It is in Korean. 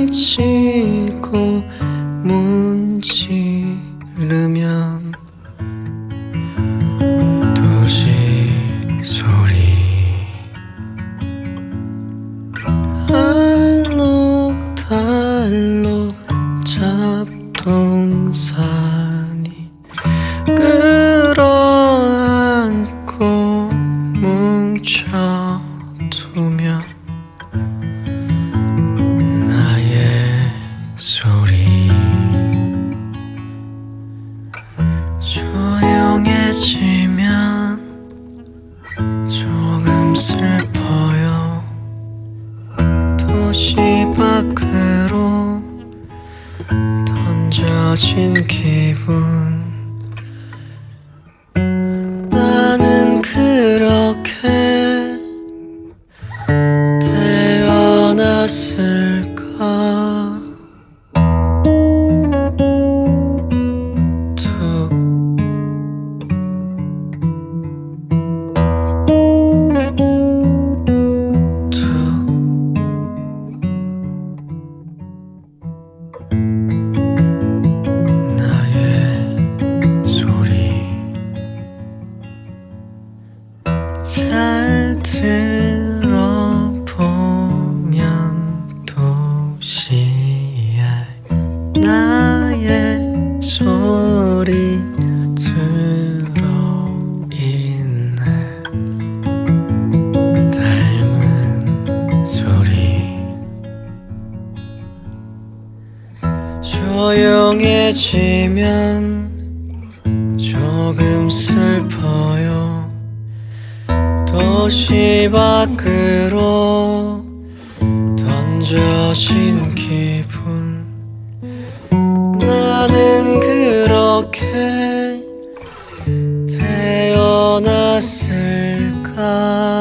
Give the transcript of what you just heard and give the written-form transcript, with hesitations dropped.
지고 문지르면 도시 소리 알록달록 잡동사니 끌어안고 뭉쳐두면 나의 소리 조용해지면 조금 슬퍼요. 도시 밖으로 던져진 기분 나는 그렇게 태어났을까 잘 들어보면 도시에 나의 소리 들어있네. 닮은 소리 조용해지면 조금 슬퍼요. 도시 밖으로 던져진 기분 나는 그렇게 태어났을까